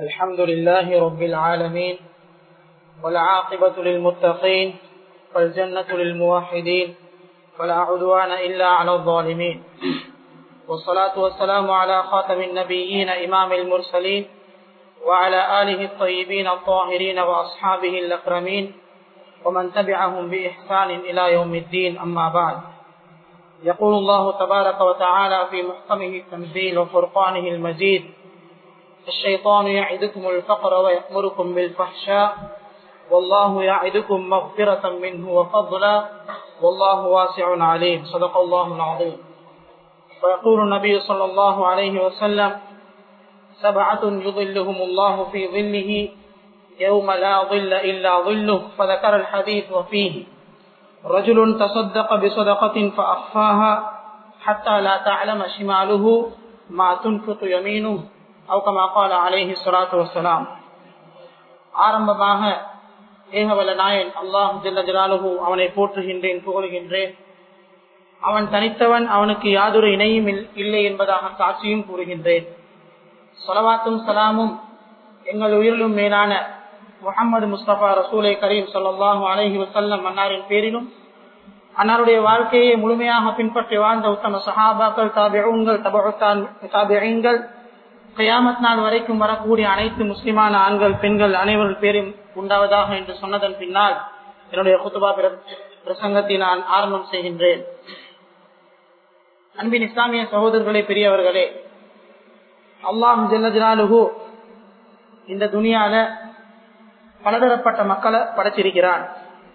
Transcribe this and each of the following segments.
الحمد لله رب العالمين والعاقبة للمتقين والجنة للموحدين ولا عدوان إلا على الظالمين والصلاة والسلام على خاتم النبيين إمام المرسلين وعلى آله الطيبين الطاهرين وأصحابه الأكرمين ومن تبعهم بإحسان إلى يوم الدين. أما بعد، يقول الله تبارك وتعالى في محكمه التنزيل وفرقانه المجيد: الشيطان يعدكم الفقر ويأمركم بالفحشاء والله يعدكم مغفرة منه وفضلا والله واسع عليم. صدق الله العظيم. ويقول النبي صلى الله عليه وسلم: سبعة يظلهم الله في ظله يوم لا ظل إلا ظله. فذكر الحديث وفيه: رجل تصدق بصدقة فأخفاها حتى لا تعلم شماله ما تنفق يمينه أو كما قال عليه الصلاة والسلام. ஆரம்பமாக ஏகவல்ல நாயன் அல்லாஹ் ஜல்ல ஜலாலுஹு அவனை போற்றுகின்றேன், புகழுகின்றேன். அவன் தனித்தவன், அவனுக்கு யாதொரு இணையும் இல்லை என்பதாக சாட்சியும் கூறுகின்றேன். ஸலவாத்தும் சலாமும் எங்கள் உயிரிலும் மேலான முஹம்மது முஸ்தபா ரசூலை கரீம் ஸல்லல்லாஹு அலைஹி வஸல்லம் அன்னாரின் பேரிலும், அன்னாருடைய வாழ்க்கையை முழுமையாக பின்பற்றி வாழ்ந்த உத்தம சஹாபாக்கள், தாபிஊன்கள், தாபிஈன்கள், கியாமத் நாள் வரைக்கும் வரக்கூடிய அனைத்து முஸ்லிமான ஆண்கள் பெண்கள் அனைவர்கள் பேரும் உண்டாவதாக என்று சொன்னதன் பின்னால் என்னுடைய குத்துபா பிரசங்கத்தை நான் ஆரம்பம் செய்கின்றேன். அன்பின் இஸ்லாமிய சகோதரர்களே, பெரியவர்களே, அல்லாஹ் ஜல்ல ஜலாலுஹு இந்த துனியால பலதரப்பட்ட மக்களை படைச்சிருக்கிறான்.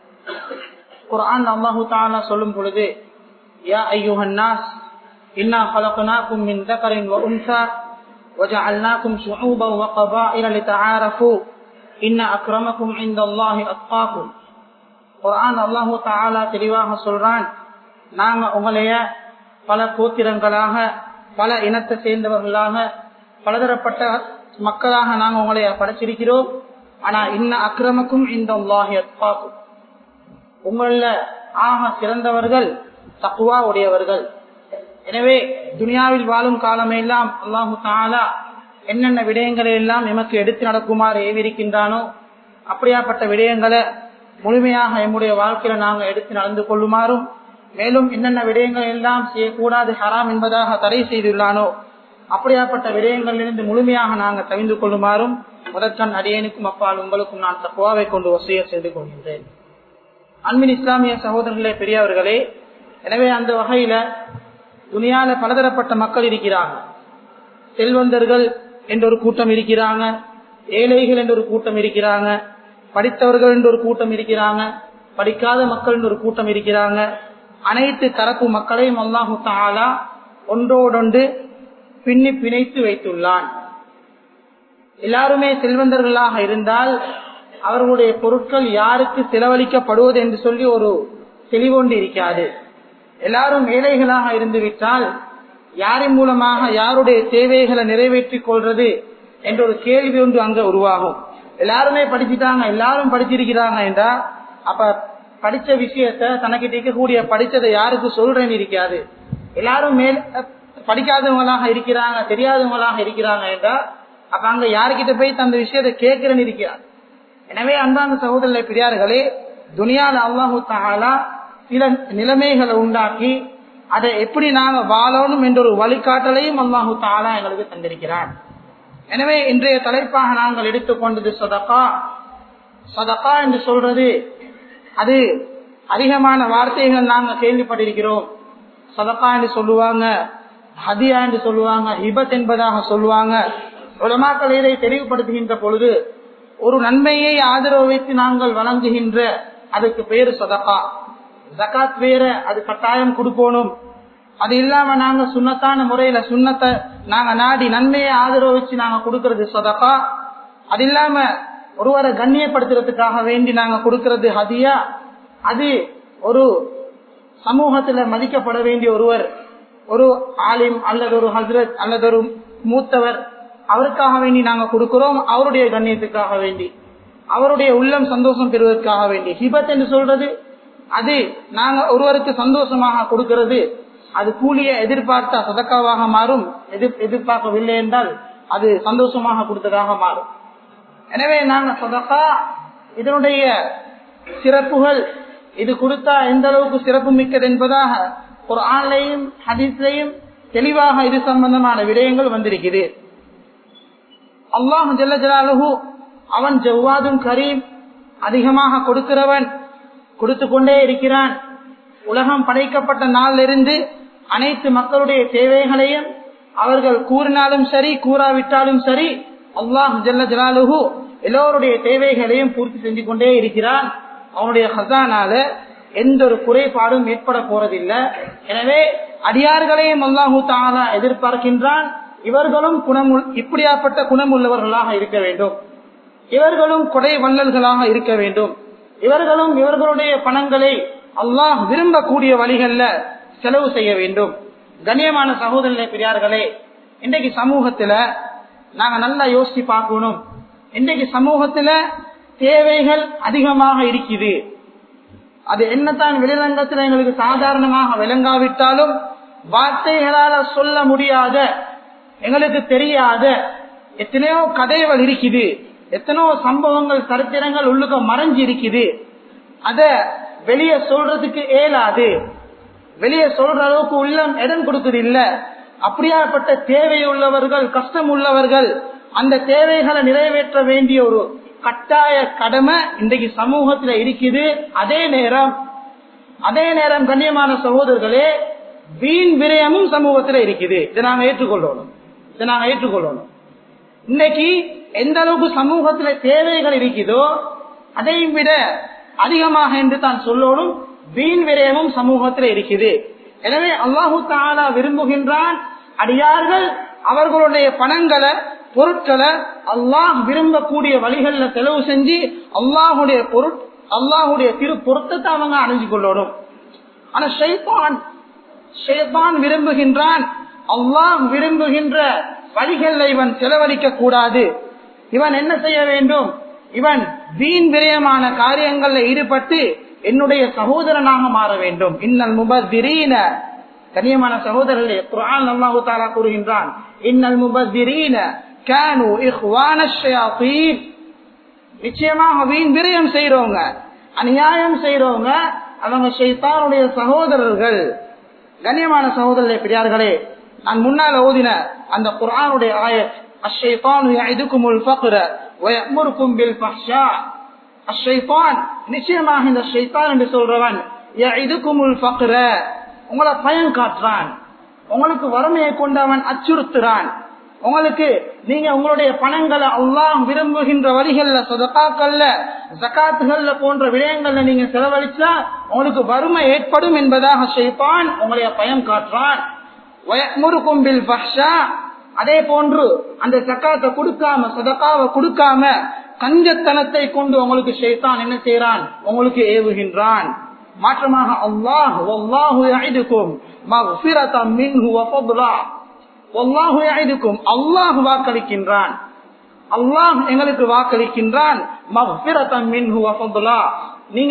குர்ஆன் அல்லாஹு தஆலா சொல்லும் பொழுது: யா அய்யுஹன் நாஸ் இன்னா خلقناكم من ذكر وانثى وجعلناكم شعوبا وقبائل لتعارفوا ان اكرمكم عند الله اتقاكم. குர்ஆன் அல்லாஹு தஆலா தெளிவாக சொல்றான், நாங்க உங்களைய பல கோத்திரங்களாக, பல இனத்தை சேர்ந்தவர்களாக, பலதரப்பட்ட மக்களாக நாங்க உங்களை படைச்சிருக்கிறோம். ஆனா இன்ன அக்ரமக்கும் இன்தல்லாஹி அத்காக்கும், உங்கள ஆக சிறந்தவர்கள் தக்வா உடையவர்கள். எனவே துனியாவில் வாழும் காலமெல்லாம் அல்லாஹு தஆலா என்னென்ன விடயங்களை எல்லாம் எமக்கு எடுத்து நடக்குமாறு ஏவிருக்கின்றானோ அப்படியாப்பட்ட விடயங்களை முழுமையாக எம்முடைய வாழ்க்கையில நாங்க எடுத்து நடந்து கொள்ளுமாறும், மேலும் என்னென்ன விடயங்கள் எல்லாம் செய்யக்கூடாது, ஹராம் என்பதாக தடை செய்துள்ளானோ அப்படியாப்பட்ட விடயங்களிலிருந்து முழுமையாக நாங்கள் தவிர்ந்து கொள்ளுமாறும் முதற்கண் அடியேனுக்கும் அப்பால் உங்களுக்கும் நான் தக்வாவை கொண்டு வசியத் செய்து கொள்கின்றேன். அன்பின் இஸ்லாமிய சகோதரர்களே, பெரியவர்களே, எனவே அந்த வகையில துனியால பலதரப்பட்ட மக்கள் இருக்கிறாங்க. செல்வந்தர்கள் என்ற ஒரு கூட்டம் இருக்கிறாங்க, ஏழைகள் என்ற ஒரு கூட்டம் இருக்கிறாங்க, படித்தவர்கள் என்ற ஒரு கூட்டம் இருக்கிறாங்க, படிக்காத மக்கள் என்ற ஒரு கூட்டம் இருக்கிறாங்க. அனைத்து தரப்பு மக்களையும் அல்லாஹு தஆலா ஒன்றோடொன்று பின்னி பிணைத்து வைத்துள்ளான். எல்லாருமே செல்வந்தர்களாக இருந்தால் அவர்களுடைய பொருட்கள் யாருக்கு செலவழிக்கப்படுவது என்று சொல்லி ஒரு தெளிவொன்று இருக்காது. எல்லாரும் ஏழைகளாக இருந்து விட்டால் யாரின் மூலமாக யாருடைய தேவைகளை நிறைவேற்றிக் கொள்றது என்ற ஒரு கேள்வி ஒன்று அங்க உருவாகும். எல்லாருமே படிச்சுட்டாங்க, எல்லாரும் படிச்சிருக்கிறாங்க என்றா அப்ப படிச்ச விஷயத்த தனக்கிட்ட இருக்கக்கூடிய படிச்சதை யாருக்கு சொல்றேன்னு இருக்காது. எல்லாரும் படிக்காதவங்களாக இருக்கிறாங்க, தெரியாதவங்களாக இருக்கிறாங்க என்றா அப்ப அங்க யாருக்கிட்ட போய் அந்த விஷயத்தை கேட்கிறேன்னு இருக்கிறார். எனவே அன்பான சகோதரர்களே, பெரியார்களே, துனியால அல்லாஹு தஆலா சில நிலைமைகளை உண்டாக்கி அதை எப்படி நாங்க வாழணும் என்ற ஒரு வழிகாட்டலையும் அல்லாஹு தஆலா எங்களுக்கு தந்திருக்கிறார். எனவே இன்றைய தலைப்பாக நாங்கள் எடுத்துக்கொண்டது சதகா. சதகா என்று சொல்றது அது அதிகமான வார்த்தைகள் நாங்க கேள்விப்பட்டிருக்கிறோம். சதகா என்று சொல்லுவாங்க, ஹதியா என்று சொல்லுவாங்க, ஹிபத் என்பதாக சொல்லுவாங்க. உலமாக்கள் இதை தெளிவுபடுத்துகின்ற பொழுது ஒரு நன்மையை ஆதரவு வைத்து நாங்கள் வழங்குகின்ற அதுக்கு பேரு சதகா. ஜகாத் வேற, அது கட்டாயம் கொடுக்கணும். அது இல்லாம நாங்க சுன்னத்தான முறையில சுன்னத்தை நாங்க நாடி நன்மையை ஆதரவு வச்சு நாங்க கொடுக்கறது சதகா. அது இல்லாம ஒருவரை கண்ணியப்படுத்துறதுக்காக வேண்டி நாங்க கொடுக்கறது ஹதியா. அது ஒரு சமூகத்துல மதிக்கப்பட வேண்டிய ஒருவர், ஒரு ஆலிம் அல்லது ஒரு ஹஸ்ரத் அல்லது ஒரு மூத்தவர், அவருக்காக வேண்டி நாங்க கொடுக்கிறோம். அவருடைய கண்ணியத்துக்காக வேண்டி, அவருடைய உள்ளம் சந்தோஷம் பெறுவதற்காக வேண்டி. ஹிபத் என்று சொல்றது அது நாங்க ஒருவருக்கு சந்தோஷமாக கொடுக்கிறது. அது கூலியை எதிர்பார்த்தா சதக்காவாக மாறும், எதிர்பார்க்கவில்லை என்றால் அது சந்தோஷமாக கொடுத்ததாக மாறும். எனவே நாங்க சதகா இதனுடைய சிறப்புகள், இது கொடுத்தா எந்த அளவுக்கு சிறப்பு மிக்கது என்பதாக குர்ஆன்லயும் ஹதீஸ்லயும் தெளிவாக இது சம்பந்தமான விடயங்கள் வந்திருக்குது. அல்லாஹ் ஜல்ல ஜலாலுஹு அவன் ஜவ்வாதும் கரீம், அதிகமாக கொடுக்கிறவன், கொடுத்து கொண்டே இருக்கிறான். உலகம் படைக்கப்பட்ட நாளிலிருந்து அனைத்து மக்களுடைய தேவைகளையும் அவர்கள் கூறினாலும் சரி கூறாவிட்டாலும் சரி அல்லாஹ் ஜல்ல ஜலாலுஹு எல்லோருடைய தேவைகளையும் பூர்த்தி செஞ்சு கொண்டே இருக்கிறான். அவனுடைய ஹஸானால எந்த ஒரு குறைபாடும் ஏற்பட போறதில்லை. எனவே அடியார்களையும் அல்லாஹு தஆலா எதிர்பார்க்கின்றான். இவர்களும் இப்படியாப்பட்ட குணம் உள்ளவர்களாக இருக்க வேண்டும். இவர்களும் கொடை வள்ளல்களாக இருக்க வேண்டும். இவர்களும் இவர்களுடைய பணங்களை அல்லாஹ் விரும்பக்கூடிய வழிகள்ல செலவு செய்ய வேண்டும். கண்ணியமான சகோதரர்களே, பெரியார்களே, இன்றைக்கு சமூகத்துல நாங்க நல்லா யோசிச்சு பார்க்கணும். இன்றைக்கு சமூகத்துல தேவைகள் அதிகமாக இருக்குது. அது என்னத்தான் வெளிரங்கத்துல எங்களுக்கு சாதாரணமாக விளங்காவிட்டாலும் வார்த்தைகளால சொல்ல முடியாத, எங்களுக்கு தெரியாத எத்தனையோ கதைகள் இருக்குது, எத்தனையோ சம்பவங்கள் சரித்திரங்கள் உள்ளுக்க மறைஞ்சு இருக்குது. அத வெளியே சொல்றதுக்கு இயலாது, வெளியே சொல்ற அளவுக்கு உள்ளம் இடம் கொடுக்குது இல்ல. அப்படியாப்பட்ட தேவை உள்ளவர்கள், கஷ்டம் உள்ளவர்கள், அந்த தேவைகளை நிறைவேற்ற வேண்டிய ஒரு கட்டாய கடமை இன்றைக்கு சமூகத்துல இருக்குது. அதே நேரம் கண்ணியமான சகோதரர்களே, வீண் விரயமும் சமூகத்துல இருக்குது. இதை நாங்க ஏற்றுக்கொள்ளணும். இன்னைக்கு எந்த அளவுக்கு சமூகத்துல தேவைகள் இருக்குதோ அதையும் விட அதிகமாக என்று தான் சொல்லணும் வீண் விரயமும் சமூகத்துல இருக்குது. எனவே அல்லாஹு தஆலா விரும்புகின்றான், அடியார்கள் அவர்களுடைய பணங்களை, பொருட்களை அல்லாஹ் விரும்பக்கூடிய வழிகள்ல செலவு செஞ்சு அல்லாஹுடைய திரு பொருத்தத்தை அவங்க அணிஞ்சு கொள்ளணும். ஆனா ஷைத்தான் விரும்புகின்றான், அல்லாஹ் விரும்புகின்ற வழிகள்ல இவன் செலவழிக்க கூடாது. இவன் என்ன செய்ய வேண்டும்? இவன் வீண் விரயமான காரியங்கள்ல ஈடுபட்டு என்னுடைய சகோதரனாக மாற வேண்டும். இன்னல் முபத்திரீன, கண்ணியமான சகோதரர்களே, குர்ஆன் அல்லாஹ் தஆலா கூறுகின்றான், இன்னல் முபத்திரீன கானூ இஹ்வானஷ் ஷயாத்தீன். நிச்சயமாக வீண் விரயம் செய்றவங்க, அநியாயம் செய்றவங்க அவங்க ஷைத்தானுடைய சகோதரர்கள். கண்ணியமான சகோதரர்களே, பெரியார்களே, நான் முன்னால் ஓதின அந்த குர்ஆனுடைய ஆயத், அஷ்ஷைத்தானு யஇதுகுமுல் ஃபக்ர வ யஅமுருகும் பில் ஃபஹ்ஷா. அஷ்ஷைத்தான், நிச்சயமாக இந்த ஷைத்தான் என்று சொல்றவன், யஇதுகுமுல் ஃபக்ர, உங்களை பயம் காட்டுறான், உங்களுக்கு வறுமையை கொண்டு அவன் அச்சுறுத்துறான். உங்களுக்கு நீங்க உங்களுடைய பணங்களை அல்லாஹ் விரும்புகின்ற வழிகள்ல, சதகாக்கள்ல, ஜகாத்துகள்ல போன்ற விடயங்கள்ல நீங்க செலவழிச்சா உங்களுக்கு வறுமை ஏற்படும் என்பதாக ஷைத்தான் உங்களுடைய பயம் காட்டுறான். வயமுருகும் பில் ஃபஹ்ஷா, அதே போன்று அந்த ஜகாத்தை கொடுக்காம, சதகாவை கொடுக்காம கஞ்சத்தனத்தை கொண்டு உங்களுக்கு ஷைத்தான் என்ன செய்யறான்? உங்களுக்கு ஏவுகின்றான். மாற்றமாக அல்லாஹ் வல்லாஹு யஇதுகும் மக்ஃபிரத்தம் மின்ஹு வ ஃபضلا, வல்லாஹு யஇதுகும், அல்லாஹ் வாக்களிக்கின்றான், அல்லாஹ் எங்களுக்கு வாக்களிக்கின்றான், மக்ஃபிரத்தம் மின்ஹு வ ஃபضلا, நீங்க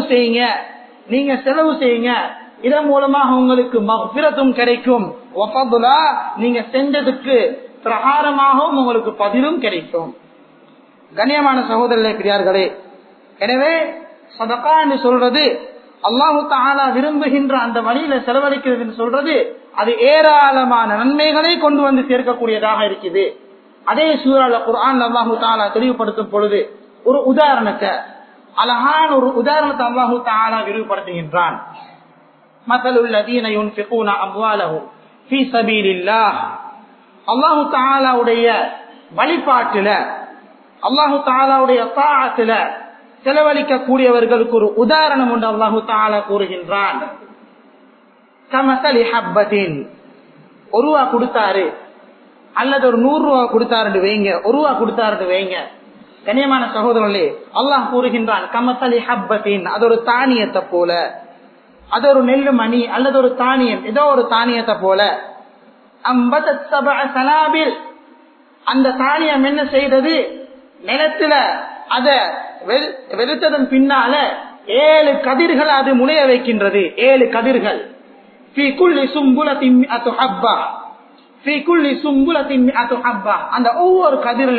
செலவு செய்யுங்க, இதன் மூலமாக உங்களுக்கு மக்ஃபிரத்தும் கிடைக்கும், வ ஃபضلا, நீங்க செஞ்சதுக்கு பிரகாரமாகவும் உங்களுக்கு பதிலும் கிடைக்கும். கண்ணியமான சகோதரர்களே, பெரியார்களே, எனவே சதகா என்று சொல்றது, அல்லாஹு தஆலா விரும்புகின்ற அந்த வழியில செலவழிக்கிறது என்று சொல்றது, அது ஏராளமான நன்மைகளை கொண்டு வந்து சேர்க்கக்கூடியதாக இருக்குது. அதே சூறால குர்ஆன் அல்லாஹு தஆலா தெளிவுபடுத்தும் பொழுது ஒரு உதாரணத்தை, அழகான ஒரு உதாரணத்தை அல்லாஹு தஆலா விரிவுபடுத்துகின்றான். மஸலுல் லதீன யுன்ஃபிகூன அம்வாலஹும் ஃபீ ஸபீலில்லாஹ், அல்லாஹு தஆலாவுடைய வழிபாட்டில, அல்லாஹு தஆலாவுடைய தாஅத்தில செலவழிக்க கூடியவர்களுக்கு ஒரு உதாரணம் உண்டு. அல்லாஹு தஆலா கூறுகின்றான், கமஸலி ஹப்பத்தின், ஒரு ரூபா கொடுத்தாரு அல்லது ஒரு 100 ரூபா கொடுத்தாரு வைங்க, ஒரு ரூபா கொடுத்தாரு வைங்க. கண்ணியமான சகோதரர்களே, அல்லாஹ் கூறுகின்றான், கமஸலி ஹப்பத்தின், அது ஒரு தானியத்தை போல, அது ஒரு நெல்லு மணி அல்லது ஒரு தானியம், ஏதோ ஒரு தானியத்தை போல. அம்பதத் சபஅ சனாபில், அந்த தானியம் என்ன செய்தது? நிலத்துல அத வெளுத்ததன் பின்னால 7 கதிர்கள் அது முளைய வைக்கின்றது. 7 கதிர்கள். ஃபீ குல்லி சும்புலத்தின் மிஅத்து ஹப்பா, ஃபீ குல்லி சும்புலத்தின் மிஅத்து ஹப்பா, அந்த ஒவ்வொரு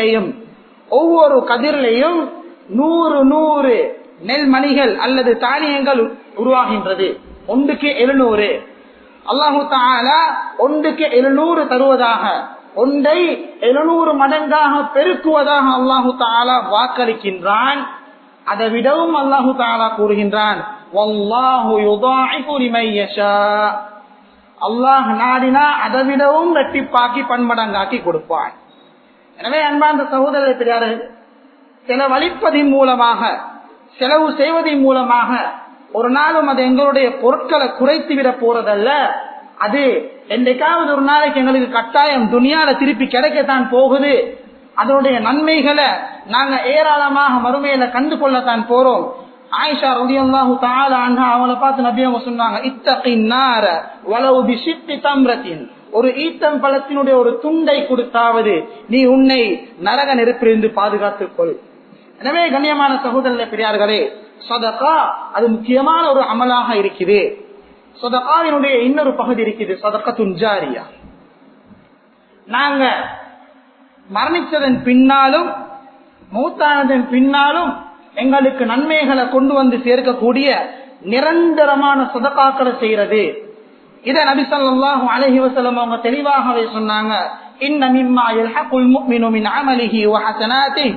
கதிரிலையும் 100 நெல்மணிகள் அல்லது தானியங்கள் உருவாகின்றது. ஒன்றுக்கு 700. அல்லாஹு தஆலா ஒன்றுக்கு 700 தருவதாக, ஒன்றை 700 மடங்காக பெருக்குவதாக அல்லாஹு தஆலா வாக்களிக்கின்றான். அதை விடவும் அல்லாஹு தஆலா கூறுகின்றான், வல்லாஹு யுதாஇஃபு லிமன் யஷா, அல்லாஹ் நாடினா அதை விடவும் இரட்டிப்பாக்கி பன்மடங்காக்கி கொடுப்பான். எனவே அன்பார்ந்த சகோதரர்களே பெரியார்களே, செலவழிப்பதின் மூலமாக, செலவு செய்வதன் மூலமாக ஒரு நாளும் அது எங்களுடைய பொருட்களை குறைத்து விட போறதல்ல. அது என்றைக்காவது ஒரு நாளைக்கு எங்களுக்கு கட்டாயம் துனியால திருப்பி கிடைக்கத்தான் போகுது. அதனுடைய நன்மைகளை நாங்க ஏராளமாக மறுமையில கண்டு கொள்ளத்தான் போறோம். ஆயிஷா ரலியல்லாஹு தஆலா அன்ஹா அவளை பார்த்து நபி அவங்க சொன்னாங்க, இத்தகின் நார வலவு பிஷித்தி தம்ரத்தின், ஒரு ஈத்தம் பழத்தினுடைய ஒரு துண்டை கொடுத்தாவது நீ உன்னை நரக நெருப்பிலிருந்து பாதுகாத்துக் கொள். எனவே கண்ணியமான சகோதரர்களே பெரியார்களே, சதகா அது முக்கியமான ஒரு அமலாக இருக்குது. சதகாவினுடைய இன்னொரு பகுதி இருக்குது, சதகத்துன் ஜாரியா. நாங்க மரணித்ததன் பின்னாலும் மௌத்தானதன் பின்னாலும் எங்களுக்கு நன்மைகளை கொண்டு வந்து சேர்க்கக்கூடிய நிரந்தரமான சதகாக்களை செய்யறது. இத நபி ஸல்லல்லாஹு அலைஹி வஸல்லம் அவங்க தெளிவாகவே சொன்னாங்க, இன்ன மிம்மா யல்ஹகுல் முஃமினு மின் அமலிஹி வ ஹஸனாத்திஹி.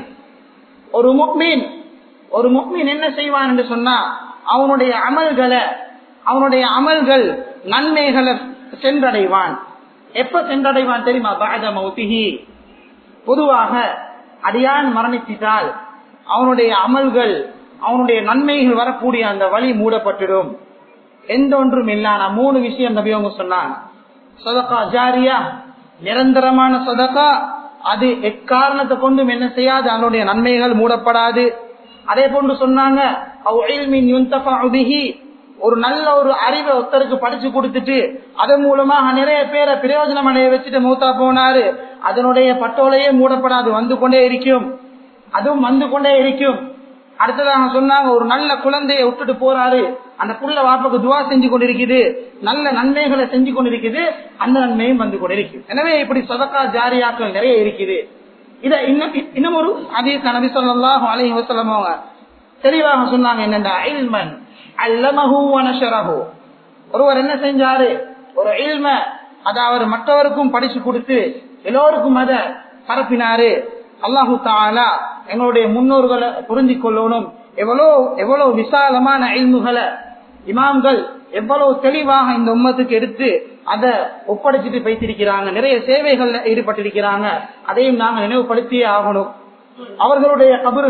ஒரு முஃமின் என்ன செய்வான் என்று சொன்னா, அவனுடைய அமல்கள் நன்மைகளை சென்றடைவான். எப்ப சென்றடைவான் தெரியுமா? பஅத மௌதிஹி. பொதுவாக அடியான் மரணித்தால் அவனுடைய அமல்கள், அவனுடைய நன்மைகள் வரக்கூடிய அந்த வழி மூடப்பட்டிடும். எந்த ஒன்றும் இல்லான 3 விஷயம் நபி அவங்க சொன்னாங்க. சதகா ஜாரியா, நிரந்தரமான சதகா, அது எக்காரணத்தை கொண்டும் என்ன செய்யாது, அதனுடைய நன்மைகள் மூடப்படாது. அதே போன்று சொன்னாங்க, ஒரு நல்ல ஒரு அறிவை ஒருத்தருக்கு படிச்சு கொடுத்துட்டு அதன் மூலமாக நிறைய பேரை பிரயோஜனம் அடைய வச்சுட்டு மூத்தா போனாரு, அதனுடைய பட்டோலையே மூடப்படாது, வந்து கொண்டே இருக்கும், அதுவும் வந்து கொண்டே இருக்கும். அடுத்ததாக சொன்னாங்க, ஒரு நல்ல குழந்தையை விட்டுட்டு போறாரு, அந்த புள்ள வாப்புக்கு துவா செஞ்சு கொண்டிருக்குது, நல்ல நன்மைகளை செஞ்சு கொண்டிருக்குது, அந்த நன்மையும் வந்து கொண்டிருக்கும். எனவே இப்படி சதகா ஜாரியாக்கள் நிறைய இருக்குது. இத இன்னும் ஒரு ஹதீஸ் நபி ஸல்லல்லாஹு அலைஹி வஸல்லம் அவங்க தெளிவாக சொன்னாங்க, என்னன்னா இல்மன் அல்லமஹு வ நஷரஹு. ஒருவர் என்ன செஞ்சாரு, ஒரு இல்ம அத அவர் மற்றவருக்கும் படிச்சு கொடுத்து எல்லோருக்கும் அதை பரப்பினாரு. அல்லாஹு தஆலா எங்களுடைய முன்னோர்களை புரிஞ்சு கொள்ளணும். எவ்வளவு விசாலமான இல்முகளை இமாம்கள் எவ்வளவு தெளிவாக இந்த உம்மத்துக்கு எடுத்து அதை ஒப்படைச்சிட்டு வைத்திருக்கிறாங்க. நிறைய சேவைகள்ல ஈடுபட்டிருக்கிறாங்க. அதையும் நாங்க நினைவுபடுத்தியே ஆகணும். அவர்களுடைய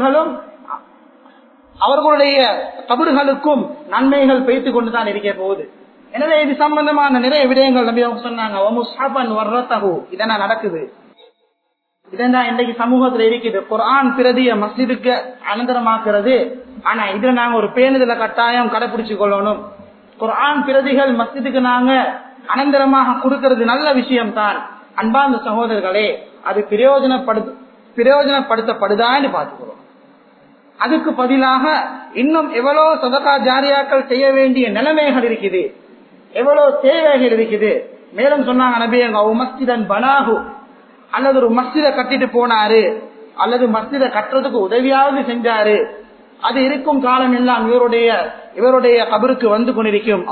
கபர்களுக்கும் நன்மைகள் பெய்து கொண்டுதான் இருக்க போகுது. எனவே இது சம்பந்தமான நிறைய விடயங்கள் நபி அவங்க சொன்னாங்க. இதெல்லாம் நடக்குது, இதெல்லாம் இன்றைக்கு சமூகத்துல இருக்குது. குர்ஆன் பிரதிய மஸ்ஜிதுக்கு அனந்தரமாக்குறது. ஆனா இதுல நாங்க ஒரு பேணுதல கட்டாயம் கடைபிடிச்சு கொள்ளணும். குர்ஆன் பிரதிகள் மஸ்ஜிதுக்கு நாங்க அனந்தரமாக கொடுக்கிறது நல்ல விஷயம் தான். அன்பார்ந்த சகோதரர்களே, அது பிரயோஜனப்படுத்தப்படுதான்னு பார்த்துக்கிறோம். அதுக்கு பதிலாக இன்னும் எவ்வளவு சதகா ஜாரியாக்கள் செய்ய வேண்டிய நிலைமைகள் இருக்குது, எவ்வளவு தேவைகள் இருக்குது. மேலும் சொன்னாங்க நபியங்க, மஸ்ஜிதன் பனாஹு, அல்லது ஒரு மஸ்ஜிதை கட்டிட்டு போனாரு, அல்லது மஸ்ஜிதை கட்டுறதுக்கு உதவியாவது செஞ்சாரு, அது இருக்கும் காலம் எல்லாம் இவருடைய கபருக்கு வந்து கொண்டிருக்கும்.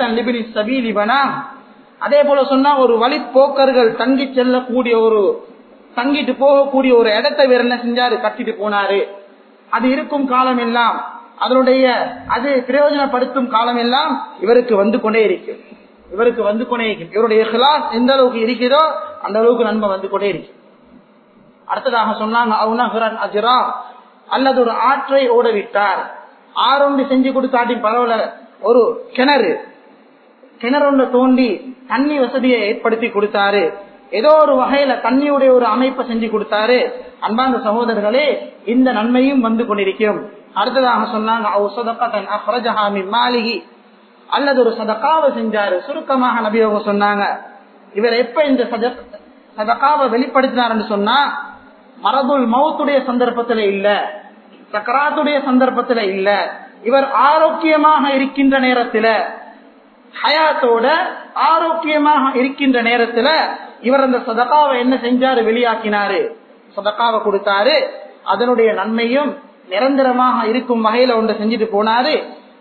அதே போல சொன்னா, ஒரு வழிப்போக்கர்கள் தங்கிட்டு போகக்கூடிய ஒரு இடத்தை வேற என்ன செஞ்சாரு, கட்டிட்டு போனாரு, அது இருக்கும் காலம் எல்லாம் அது பிரயோஜனப்படுத்தும் காலம் எல்லாம் இவருக்கு வந்து கொண்டே இருக்கும். இவருடைய இஹ்லாஸ் எந்த அளவுக்கு இருக்கிறதோ அந்த அளவுக்கு நன்மை வந்து கொண்டே இருக்கு. அடுத்ததாக சொன்னாங்க, அல்லது ஒரு ஆற்றை ஓட விட்டார், ஆறொன்று செஞ்சு கொடுத்தாட்டி பரவல, ஒரு கிணறு ஒன்று தோண்டி தண்ணி வசதியை ஏற்படுத்தி கொடுத்தாரு, ஏதோ ஒரு வகையில தண்ணியுடைய ஒரு அமைப்பை செஞ்சு கொடுத்தாரு. அன்பார்ந்த சகோதரர்களே, இந்த நன்மையும் வந்து கொண்டிருக்கும். அடுத்ததாக சொன்னாங்க, அல்லது ஒரு சதகாவை செஞ்சாரு. சுருக்கமாக நபி அவங்க சொன்னாங்க, இவர் எப்ப இந்த சதகாவை வெளிப்படுத்தினார்னு சொன்னா, மரபுல் மௌத்துடைய சந்தர்ப்பத்துல இல்ல, சக்கராத்துடைய சந்தர்ப்பத்துல இல்ல, இவர் ஆரோக்கியமாக இருக்கின்ற நேரத்துல, ஹயாத்தோட ஆரோக்கியமாக இருக்கின்ற நேரத்துல இவர் அந்த சதகாவை என்ன செஞ்சாரு, வெளியாக்கினாரு, சதகாவை கொடுத்தாரு. அதனுடைய நன்மையும் நிரந்தரமாக இருக்கும் வகையில ஒன்று செஞ்சுட்டு போனாரு.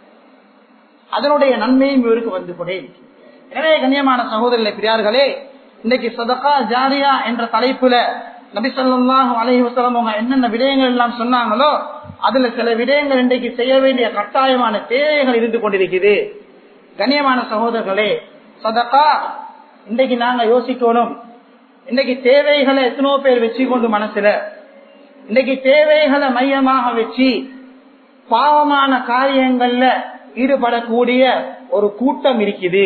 அதனுடைய நன்மையும் இவருக்கு வந்து கொண்டே. எனவே கண்ணியமான சகோதரர்களே, பெரியார்களே, இன்னைக்கு சதகா ஜாரியா என்ற தலைப்புல நபி ஸல்லல்லாஹு அலைஹி வஸல்லம் அவங்க என்னென்ன விடயங்கள் எல்லாம் சொன்னாங்களோ அதுல சில விடயங்கள் இன்றைக்கு செய்ய வேண்டிய கட்டாயமான தேவைகள் இருந்து கொண்டிருக்குது. கண்ணியமான சகோதரர்களே, சதகா இன்றைக்கு நாங்க யோசிக்கணும். இன்னைக்கு தேவைகளை எத்தனோ பேர் வச்சு கொண்டு மனசுல இன்னைக்கு தேவைகளை மையமாக வச்சு பாவமான காரியங்கள்ல ஈடுபடக்கூடிய ஒரு கூட்டம்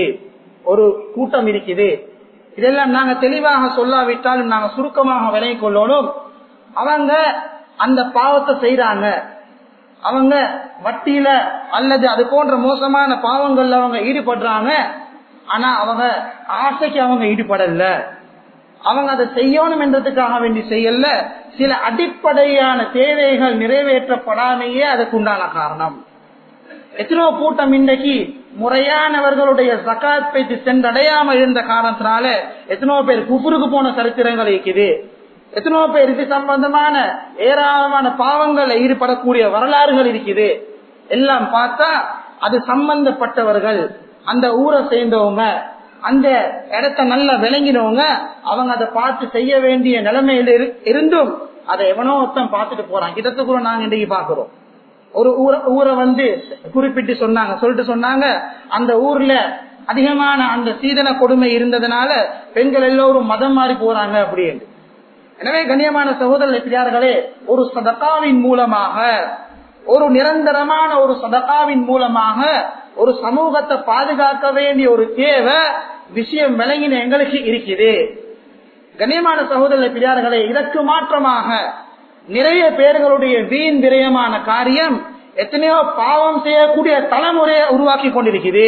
இருக்குது. இதெல்லாம் நாங்க தெளிவாக சொல்லாவிட்டாலும் நாங்க சுருக்கமாக விலகிக் கொள்ளணும். அவங்க அந்த பாவத்தை செய்யறாங்க, அவங்க வட்டியில அல்லது அது போன்ற மோசமான பாவங்கள்ல அவங்க ஈடுபடுறாங்க. ஆனா அவங்க ஆசைக்கு அவங்க ஈடுபடல, அவங்க அதை செய்யணும் என்றதுக்காக வேண்டி செய்யல. சில அடிப்படையான தேவைகள் நிறைவேற்றப்படாமையே அதுக்குண்டான காரணம். எத்தனோ கூட்டம் இன்றைக்கு முறையானவர்களுடைய ஜகாத் பைத்து சென்றடையாமல் இருந்த காரணத்தினால எத்தனோ பேர் குஃப்ருக்கு போன சரித்திரங்கள் இருக்குது. எத்தனோ பேர் இது சம்பந்தமான ஏராளமான பாவங்கள்ல ஈடுபடக்கூடிய வரலாறுகள் இருக்குது. எல்லாம் பார்த்தா அது சம்பந்தப்பட்டவர்கள், அந்த ஊரை சேர்ந்தவங்க, அந்த இடத்த நல்லா விளங்கினவங்க, அவங்க அதை பார்த்து செய்ய வேண்டிய நிலைமையில இருந்தும் அதை எவனோ ஒருத்தன் பார்த்துட்டு போறான். இதற்குள்ள நாங்க இன்றைக்கு பாக்குறோம். ஒரு ஊரை குறிப்பிட்டு சொல்லிட்டு சொன்னாங்க, அந்த ஊர்ல அதிகமான அந்த சீதன கொடுமை இருந்ததுனால பெண்கள் எல்லோரும் மதம் மாறி போறாங்க அப்படின்னு. எனவே கண்ணியமான சகோதரர்களே, பெரியார்களே, ஒரு சதகாவின் மூலமாக, ஒரு நிரந்தரமான ஒரு சதகாவின் மூலமாக ஒரு சமூகத்தை பாதுகாக்க வேண்டிய ஒரு தேவை விஷயம் விளங்கின எங்களுக்கு இருக்குது. கண்ணியமான சகோதரர்களே, பெரியார்களே, இதற்கு மாற்றமாக நிறைய பேர்களுடைய வீண் விரயமான காரியம் எத்தனையோ பாவம் செய்யக்கூடிய தலைமுறையை உருவாக்கி கொண்டிருக்குது.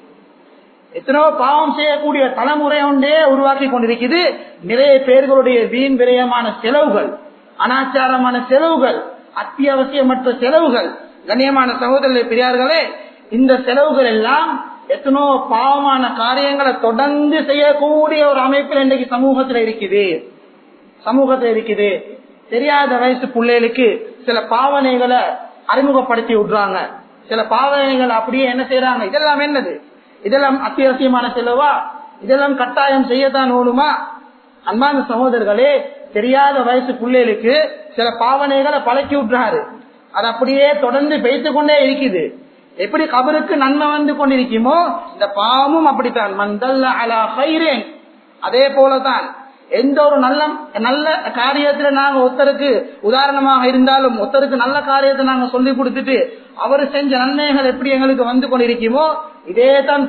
நிறைய பேர்களுடைய வீண் விரயமான செலவுகள், அனாச்சாரமான செலவுகள், அத்தியாவசியமற்ற செலவுகள். கண்ணியமான சகோதரர்களே, பெரியார்களே, இந்த செலவுகள் எல்லாம் எத்தனோ பாவமான காரியங்களை தொடர்ந்து செய்யக்கூடிய ஒரு அமைப்பில் இன்றைக்கு சமூகத்தில் இருக்குது. தெரியாத வயசு பிள்ளைகளுக்கு சில பாவனைகளை அறிமுகப்படுத்தி விடுறாங்க. சில பாவனைகள் அப்படியே என்ன செய்யறாங்க, இதெல்லாம் என்னது, இதெல்லாம் அத்தியாவசியமான செலவா, இதெல்லாம் கட்டாயம் செய்யத்தான் ஓடுமா? அன்பான சகோதரர்களே, தெரியாத வயசு பிள்ளைகளுக்கு சில பாவனைகளை பழக்கி விடுறாரு. அது அப்படியே தொடர்ந்து பேசிக் கொண்டே இருக்குது. எப்படி கபருக்கு நன்மை வந்து கொண்டிருக்குமோ இந்த பாவமும் அப்படித்தான். மந்தல்ல அலா கைரேன், அதே போலதான் எந்த ஒரு நல்ல காரியத்துல நாங்க ஒருத்தருக்கு உதாரணமாக இருந்தாலும் ஒருத்தருக்கு நல்ல காரியத்தை நாங்க சொல்லி கொடுத்துட்டு அவரு செஞ்ச நன்மைகள் எப்படி எங்களுக்கு வந்து கொண்டிருக்குமோ இதே தான்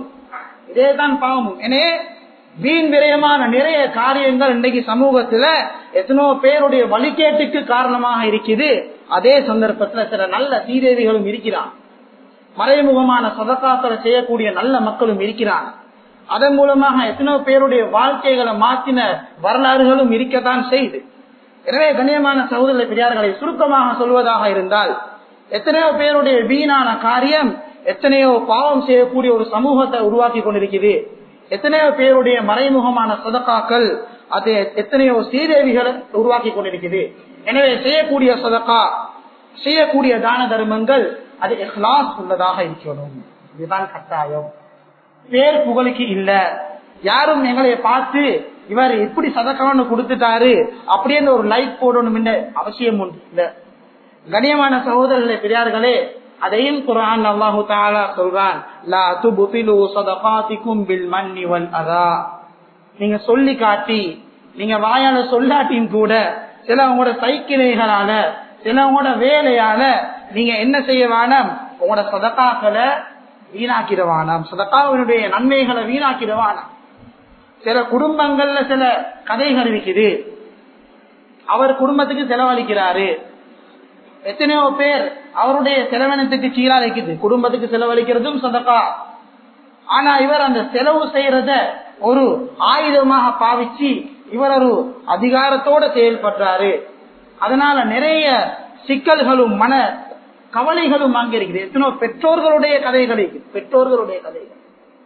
பாவமும். எனவே வீண் விரயமான நிறைய காரியங்கள் இன்றைக்கு சமூகத்துல எத்தனோ பேருடைய வழிகேட்டுக்கு காரணமாக இருக்குது. அதே சந்தர்ப்பத்துல சில நல்ல சீதேவிகளும் இருக்கிறான், மறைமுகமான சதகாக்களை செய்யக்கூடிய நல்ல மக்களும் இருக்கிறான். அதன் மூலமாக எத்தனோ பேருடைய வாழ்க்கைகளை மாற்றின வரலாறுகளும் இருக்கத்தான் செய்து. எனவே கண்ணியமான சகோதர பெரியார்களை சுருக்கமாக சொல்வதாக இருந்தால், எத்தனையோ பேருடைய வீணான காரியம் எத்தனையோ பாவம் செய்யக்கூடிய ஒரு சமூகத்தை உருவாக்கி கொண்டிருக்குது. எத்தனையோ பேருடைய மறைமுகமான சதகாக்கள் அது எத்தனையோ சீதேவிகளை உருவாக்கி கொண்டிருக்குது. எனவே செய்யக்கூடிய சதகா, செய்யக்கூடிய தான தர்மங்கள் அது இஹ்லாஸ் உள்ளதாக இருக்கணும். இதுதான் கட்டாயம். பேர் புகழுக்கு இல்ல, யாரும் எங்களை பார்த்து இவர் எப்படி சதகான்னு கொடுத்துட்டாரு அப்படின்னு ஒரு லைக் போடணும் என்ற அவசியம் ஒன்று இல்ல. கண்ணியமான சகோதரர்களே, பெரியார்களே, அதையும் குர்ஆன் அல்லாஹு தஆலா சொல்றான், லா துப்திலு ஸதகாத்திகும் பில் மன்னி வல் அதா. நீங்க சொல்லி காட்டி, நீங்க வாயால சொல்லாட்டியும் கூட சில உங்களோட சைக்கிளைகளால, சில உங்களோட வேலையால நீங்க என்ன செய்ய வேணாம், உங்களோட சதகாக்களை வீணாக்கிடவானாம், சதகாவினுடைய நன்மைகளை வீணாக்கிடவானாம். சில குடும்பங்கள்ல சில கதைகள் இருக்குது. அவர் குடும்பத்துக்கு செலவழிக்கிறாரு, எத்தனையோ பேர் அவருடைய செலவினத்துக்கு கீழா இருக்குது. குடும்பத்துக்கு செலவழிக்கிறதும் சதகா. ஆனா இவர் அந்த செலவு செய்யறத ஒரு ஆயுதமாக பாவிச்சு இவர் ஒரு அதிகாரத்தோட செயல்படுறாரு. அதனால நிறைய சிக்கல்களும் மன கவலைகளும் அங்க இருக்குது. எத்தனோ பெற்றோர்களுடைய கதைகள்.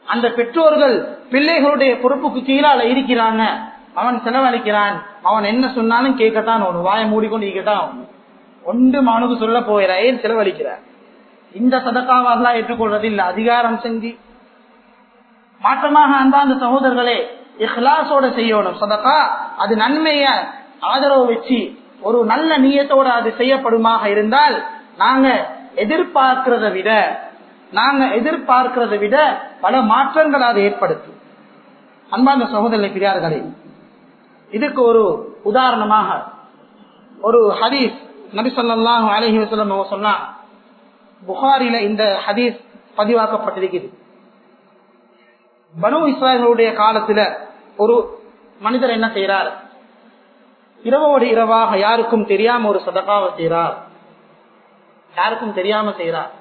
அந்த பெற்றோர்கள் பிள்ளைகளுடைய பொறுப்புக்கு கீழால இருக்கிறாங்க. அவன் செலவழிக்கிறான், அவன் என்ன சொன்னாலும் கேட்கத்தான் ஒண்ணு, வாயை மூடிக்கொண்டு இருக்கத்தான் ஒன்று அவனுக்கு சொல்ல போகிற ஏன் செலவழிக்கிறார். இந்த சதக்காவெல்லாம் ஏற்றுக்கொள்றது இல்ல, அதிகாரம் செஞ்சு. மாற்றமாக அன்பார்ந்த சகோதரர்களே, இஹ்லாஸோட செய்யணும் சதக்கா. அது நன்மைய ஆதரவு வச்சு ஒரு நல்ல நியத்தோட அது செய்யப்படுமாக இருந்தால் நாங்க எதிர்பார்க்கிறத விட பல மாற்றங்கள் அதை ஏற்படுத்தும். அன்பார்ந்த சகோதரர்களே பெரியார்களே, இதுக்கு ஒரு உதாரணமாக ஒரு ஹதீஸ் நபி ஸல்லல்லாஹு அலைஹி வஸல்லம் அவங்க சொன்னாங்க. புகாரில இந்த ஹதீஸ் பதிவாக்கப்பட்டிருக்கிறது. பனு இஸ்ராயேலுடைய காலத்துல ஒரு மனிதர் என்ன செய்யறார், இரவோடு இரவாக யாருக்கும் தெரியாம ஒரு சதகாவை செய்யறார். யாருக்கும் தெரியாம செய்யறார்.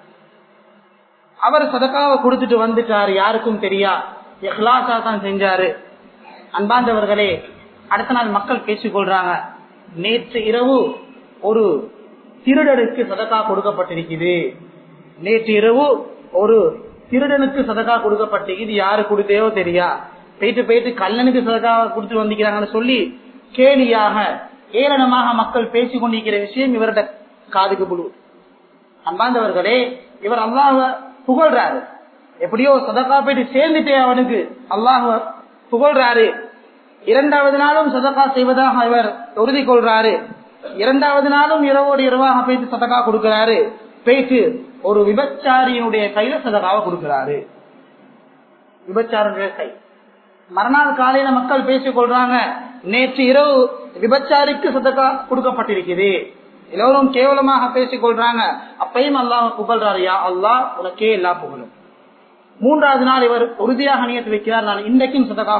அவர் சதகாவை கொடுத்துட்டு வந்துட்டாரு, யாருக்கும் தெரியா, இஹ்லாஸா தான் செஞ்சாரு. அன்பாந்தவர்களே, அடுத்த நாள் மக்கள் பேசிக் கொள்றாங்க, நேற்று இரவு ஒரு திருடனுக்கு சதகா கொடுக்கப்பட்டிருக்குது. நேற்று இரவு ஒரு திருடனுக்கு சதகா கொடுக்கப்பட்டிருக்குது, யாரு கொடுத்தேயோ தெரியா, போயிட்டு கல்லனுக்கு சதகா கொடுத்துட்டு வந்திருக்கிறாங்கன்னு சொல்லி கேலியாக ஏளனமாக மக்கள் பேசிக் கொண்டிருக்கிற விஷயம் இவருடைய காதுக்கு புழு. அன்பாந்தவர்களே, இவர் அல்லாஹ்வை புகழ்றாரு. எப்படியோ சதகா போயிட்டு சேர்ந்துட்டே அவனுக்கு அல்லாஹ்வை புகழ்றாரு. இரண்டாவது நாளும் சதகா செய்வதாக இவர் உறுதி கொள்றாரு. இரண்டாவது நாளும் இரவோடு இரவாக போயிட்டு சதகா கொடுக்கிறாரு. போயிட்டு ஒரு விபச்சாரியினுடைய கையில சதகாவை கொடுக்கிறாரு. விபச்சாரனுடைய கை. மறுநாள் காலையில மக்கள் பேசிக் கொள்றாங்க, நேற்று இரவு விபச்சாரிக்கு சதகா கொடுக்கப்பட்டிருக்குது. எல்லோரும் கேவலமாக பேசிக் கொள்றாங்க. அப்பையும் அல்லாஹ் புகழ்றாரு, யா அல்லாஹ் உனக்கே எல்லா புகழும். மூன்றாவது நாள் இவர் உறுதியாக நியத்து வைக்கிறார், நான் இன்றைக்கும் சதகா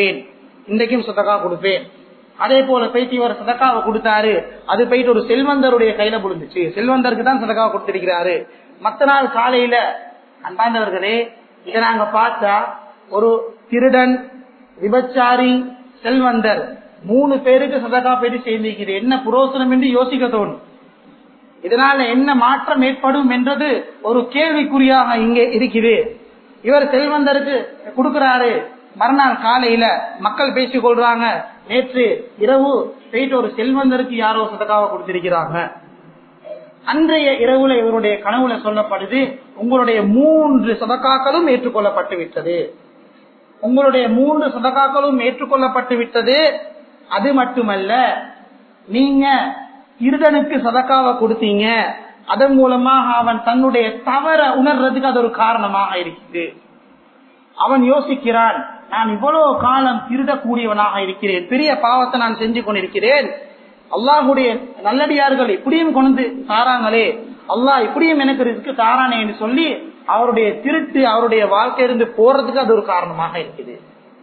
கொடுப்பேன். அதே போல போயிட்டு இவர் சதகாவை கொடுத்தாரு. அது போயிட்டு ஒரு செல்வந்தருடைய கையில விழுந்துச்சு. செல்வந்தருக்கு தான் சதகாவை கொடுத்திருக்கிறாரு. மத்த நாள் காலையில அன்பாந்தவர்களே, இதை நாங்க பார்த்தா ஒரு திருடன், விபச்சாரி, செல்வந்தர் 3 பேருக்கு சதகா போயிட்டு சேர்ந்திருக்கிறது. என்ன புரோசனம் என்று யோசிக்க தோணும். இதனால என்ன மாற்றம் ஏற்படும் என்றது ஒரு கேள்விக்குறியாக இங்கே இருக்குது. இவர் செல்வந்தருக்கு கொடுக்கிறாரு. மறுநாள் காலையில மக்கள் பேசிக் கொள்றாங்க, நேற்று இரவு போயிட்டு ஒரு செல்வந்தருக்கு யாரோ சதகாவை கொடுத்திருக்கிறாங்க. அன்றைய இரவுல இவருடைய கனவுல சொல்லப்படுது, உங்களுடைய 3 சதகாக்களும் ஏற்றுக்கொள்ளப்பட்டு விட்டது. உங்களுடைய 3 சதகாக்களும் ஏற்றுக்கொள்ளப்பட்டு விட்டது. அது மட்டுமல்ல, நீங்க திருடனுக்கு சதகாவை கொடுத்தீங்க, அதன் மூலமாக அவன் தன்னுடைய தவற உணர்றதுக்கு அது ஒரு காரணமாக இருக்குது. அவன் யோசிக்கிறான், நான் இவ்வளவு காலம் திருடக்கூடியவனாக இருக்கிறேன், பெரிய பாவத்தை நான் செஞ்சு கொண்டிருக்கிறேன், அல்லாஹுடைய நல்லடியார்கள் இப்படியும் கொண்டு தாராங்களே, அல்லாஹ் இப்படியும் எனக்கு ரிஸ்க் தாரானே என்று சொல்லி அவருடைய திருட்டு அவருடைய வாழ்க்கையிலிருந்து போறதுக்கு அது ஒரு காரணமாக இருக்குது.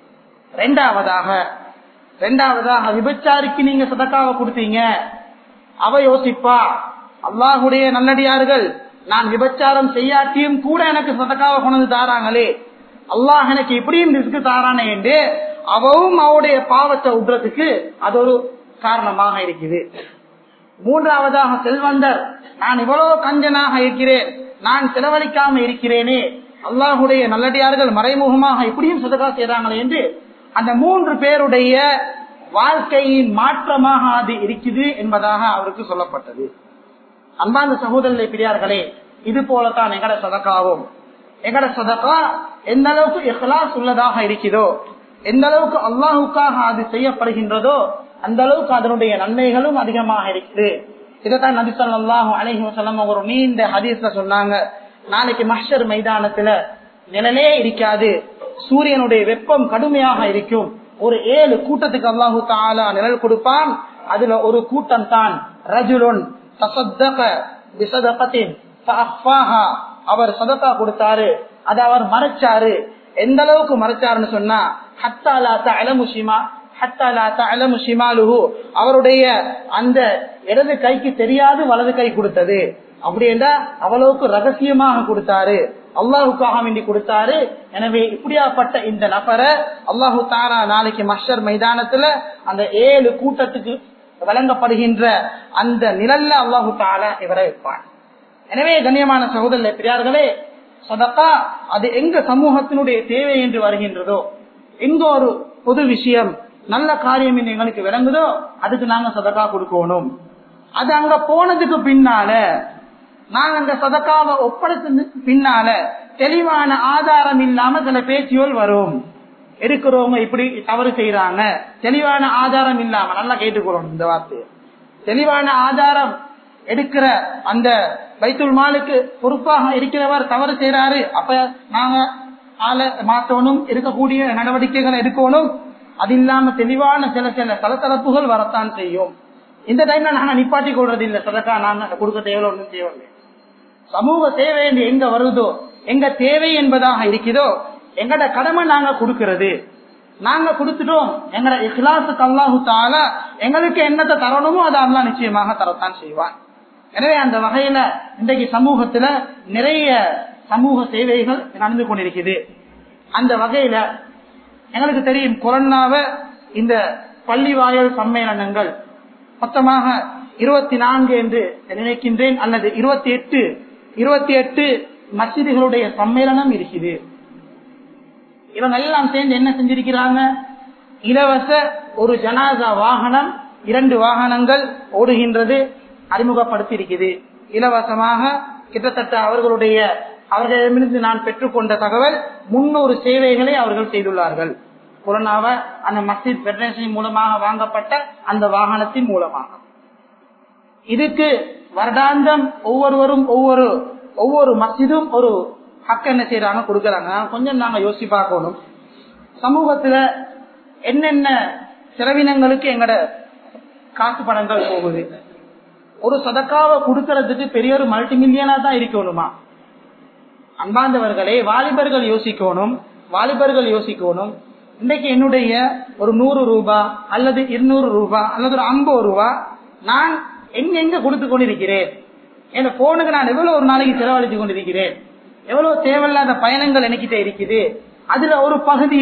இரண்டாவதாக விபச்சாரிக்கு நீங்க சதகாவை கொடுத்தீங்க, அவ யோசிப்பா, அல்லாஹுடைய நல்லடியார்கள் நான் விபச்சாரம் செய்யாட்டியும் கூட எனக்கு சதகாவை கொண்டு தாராங்களே, அல்லாஹ் எனக்கு இப்படியும் ரிஸ்க் தாரானே என்று அவவும் அவருடைய பாவத்தை உட்றதுக்கு அது ஒரு காரணமாக இருக்குது. மூன்றாவதாக செல்வந்தர், நான் இவ்வளவு கஞ்சனாக இருக்கிறேன், நான் செலவழிக்காம இருக்கிறேனே, அல்லாஹுடைய நல்லடியார்கள் மறைமுகமாக இப்படியும் சதகா செய்றாங்களே என்று அந்த 3 பேருடைய வாழ்க்கையின் மாற்றமாக அது இருக்குது என்பதாக அவருக்கு சொல்லப்பட்டது. அன்பார்ந்த சகோதரர்களே பெரியார்களே, இது போலத்தான் எங்கட சதகாவும். எங்கட சதகா எந்த அளவுக்கு இஹ்லாஸ் உள்ளதாக இருக்கிறதோ, எந்த அளவுக்கு அல்லாஹுக்காக அது செய்யப்படுகின்றதோ, அந்த அளவுக்கு அதனுடைய நன்மைகளும் அதிகமாக இருக்குது. இதைத்தான் நபி ஸல்லல்லாஹு அலைஹி வஸல்லம் ஒரு நீண்ட ஹதீஸ்ல சொன்னாங்க, நாளைக்கு மஹ்ஷர் மைதானத்துல நிழலே இருக்காது, சூரியனுடைய வெப்பம் கடுமையாக இருக்கும். ஒரு 7 கூட்டத்துக்கு அல்லாஹு தஆலா நிழல் கொடுப்பான். அதுல ஒரு கூட்டம் தான் ரஜுலுன் தஸத்தக பிஸதகத்தின் ஃபஅஃபாஹா, அவர் சதகா கொடுத்தாரு, அதை அவர் மறைச்சாரு. எந்த அளவுக்கு மறைச்சாருன்னு சொன்னா, ஹத்தா லா தஅலமு ஷிமாலுஹு, அவருடைய அந்த இடது கைக்கு தெரியாது வலது கை கொடுத்தது. அப்படி என்றா அவ்வளவுக்கு ரகசியமாக கொடுத்தாரு, அல்லாஹுக்காக வேண்டி கொடுத்தாரு. எனவே இப்படியாப்பட்ட இந்த நபரை அல்லாஹு தஆலா நாளைக்கு மஹ்ஷர் மைதானத்துல அந்த 7 கூட்டத்துக்கு வழங்கப்படுகின்ற அந்த நிழல்ல அல்லாஹு தஆலா இவரை வைப்பான். எனவே கண்ணியமான சகோதரர்களே பெரியார்களே, சதகா அது எங்க சமூகத்தினுடைய தேவை என்று வருகின்றதோ, எங்க ஒரு பொது விஷயம் நல்ல காரியம் என்று எங்களுக்கு விளங்குதோ அதுக்கு நாங்க சதகா கொடுக்கணும். அது அங்க போனதுக்கு பின்னால நாங்க அந்த சதகாவை ஒப்படைச்சதுக்கு பின்னால தெளிவான ஆதாரம் இல்லாம சில பேச்சுகள் வரும். எடுக்கிறவங்க இப்படி தவறு செய்யறாங்க, தெளிவான ஆதாரம் இல்லாம, நல்லா கேட்டுக்கிறோம் இந்த வார்த்தையை, தெளிவான ஆதாரம் எடுக்கிற அந்த பைத்துல் மாலுக்கு பொறுப்பாக இருக்கிறவர் தவறு செய்யறாரு, அப்ப நாங்க ஆளை மாற்றணும், இருக்கக்கூடிய நடவடிக்கைகளை எடுக்கணும். அது இல்லாம தெளிவான சில சில தளத்தளப்புகள் வரத்தான் செய்யும். இந்த டைம்ல நாங்க நிப்பாட்டி கொள்றது இல்லை, சதக்கா நாங்க கொடுக்க தேவை ஒன்றும் தேவையில்லை. சமூக சேவை என்று எங்க வருதோ, எங்க தேவை என்பதாக இருக்குதோ, எங்கட கடமை நாங்க கொடுக்கிறது. நாங்க கொடுத்துட்டோம், எங்கட இஹ்லாஸுக்கு அல்லாஹு தஆலா எங்களுக்கு என்னத்தை தரணுமோ அதை அல்லாஹ் நிச்சயமாக தரத்தான் செய்வான். எனவே அந்த வகையில இன்றைக்கு சமூகத்துல நிறைய சமூக சேவைகள் நடந்து கொண்டிருக்குது. அந்த வகையில எங்களுக்கு தெரியும், கொரோனாவை இந்த பள்ளி வாயல் சம்மேளனங்கள் மொத்தமாக 24 என்று நினைக்கின்றேன், அல்லது 28 மஸ்ஜிதுகளுடைய சம்மேளனம் இருக்குது. இவங்க எல்லாம் சேர்ந்து என்ன செஞ்சிருக்கிறாங்க, இலவச ஒரு ஜனாசா வாகனம், 2 வாகனங்கள் ஓடுகின்றது அறிமுகப்படுத்தி இருக்குது. இலவசமாக கிட்டத்தட்ட அவர்களிடமிருந்து நான் பெற்றுக்கொண்ட தகவல் 300 சேவைகளை அவர்கள் செய்துள்ளார்கள். கொரோனாவை அந்த மஸ்ஜித் பெடரேஷன் மூலமாக வாங்கப்பட்ட அந்த வாகனத்தின் மூலமாக. இதுக்கு வருடாந்தம் ஒவ்வொருவரும் ஒவ்வொரு மஸ்ஜிதும் ஒரு ஹக் என்ன செய்யறாங்க, கொடுக்கறாங்க. கொஞ்சம் நாங்க யோசிச்சு பார்க்கணும், சமூகத்துல என்னென்ன செலவினங்களுக்கு எங்கட காசு பணங்கள் போகுது. ஒரு சதக்காவை கொடுக்கறதுக்கு பெரிய ஒரு மல்டி மில்லியனா தான் இருக்கணுமா? அன்பாந்தவர்களே, வாலிபர்கள் யோசிக்கணும். இன்றைக்கு என்னுடைய ஒரு 100 ரூபாய் அல்லது 200 ரூபாய் அல்லது ஒரு 50 ரூபாய் நான் எங்க கொடுத்து கொண்டிருக்கிறேன், என் போனுக்கு நான் எவ்வளவு ஒரு நாளைக்கு செலவழித்து கொண்டிருக்கிறேன், எவ்வளவு தேவையில்லாத பயணங்கள் எனக்கிட்ட இருக்குது. அதுல ஒரு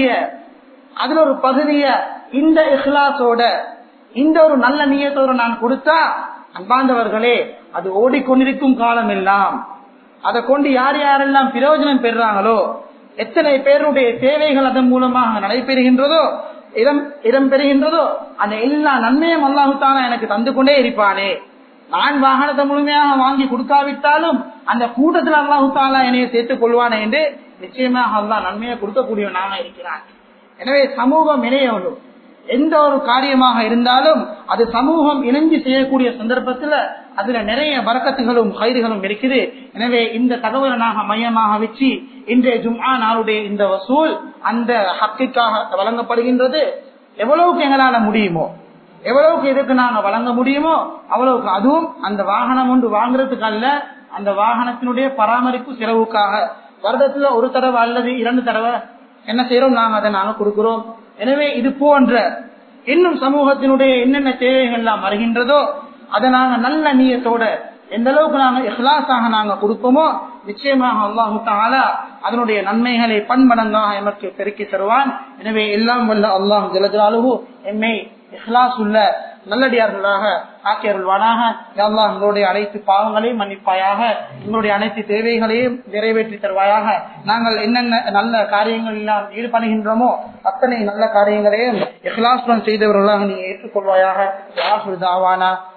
பகுதிய இந்த இஹ்லாஸோட, இந்த ஒரு நல்ல நியத்தோட நான் கொடுத்தா, அன்பாந்தவர்களே, அது ஓடிக்கொண்டிருக்கும் காலம் எல்லாம் அதை கொண்டு யார் யாரெல்லாம் பிரயோஜனம் பெறுறாங்களோ, எத்தனை பேருடைய தேவைகள் அதன் மூலமாக நடைபெறுகின்றதோ, இடம்பெறுகின்றதோ, அந்த எல்லா நன்மையும் அல்லாஹு தஆலா எனக்கு தந்து கொண்டே இருப்பானே. நான் வாகனத்தை முழுமையாக வாங்கி கொடுக்காவிட்டாலும் அந்த கூட்டத்தில் அல்லாஹு தஆலா என்னைய சேர்த்துக் கொள்வானே என்று நிச்சயமாக அல்லாஹ் நன்மையை கொடுக்கக்கூடியவனாக இருக்கிறான். எனவே சமூகம் இணையவனும் எந்த ஒரு காரியமாக இருந்தாலும் அது சமூகம் இணைஞ்சு செய்யக்கூடிய சந்தர்ப்பத்துல அதுல நிறைய பரக்கத்துகளும் கைதுகளும் இருக்குது. எனவே இந்த தகவலை நாங்க மையமாக வச்சு இன்றைய ஜும்ஆ நாளுடைய இந்த வசூல் அந்த ஹக்கிற்காக வழங்கப்படுகின்றது. எவ்வளவுக்கு எங்களால முடியுமோ, எவ்வளவுக்கு இதுக்கு நாங்க வழங்க முடியுமோ அவ்வளவுக்கு, அதுவும் அந்த வாகனம் ஒன்று வாங்குறதுக்கு அல்ல, அந்த வாகனத்தினுடைய பராமரிப்பு செலவுக்காக வருடத்துல ஒரு தடவை அல்லது 2 தடவை என்ன செய்யறோம், நாங்க கொடுக்கிறோம். எனவே இது போன்ற இன்னும் சமூகத்தினுடைய என்னென்ன தேவைகள் எல்லாம் வருகின்றதோ அதை நாங்க நல்ல நியத்தோட எந்த அளவுக்கு நாங்க இஹ்லாஸாக நாங்க கொடுப்போமோ நிச்சயமாக அல்லாஹு தஆலா அதனுடைய நன்மைகளை பன்மடங்காக எமக்கு பெருக்கி தருவான். எனவே எல்லாம் வல்ல அல்லாஹ் ஜல்ல ஜலாலுஹு எம்மை இஹ்லாஸ் உள்ள நல்லடியார்களாக ஆக்கி அருள்வானாக. யா அல்லாஹ், எங்களுடைய அனைத்து பாவங்களையும் மன்னிப்பாயாக, எங்களுடைய அனைத்து தேவைகளையும் நிறைவேற்றி தருவாயாக. நாங்கள் என்னென்ன நல்ல காரியங்கள் எல்லாம் ஈடுபடுகின்றோமோ அத்தனை நல்ல காரியங்களையும் இஹ்லாஸுடன் செய்தவர்களாக நீ ஏற்றுக்கொள்வாயாக.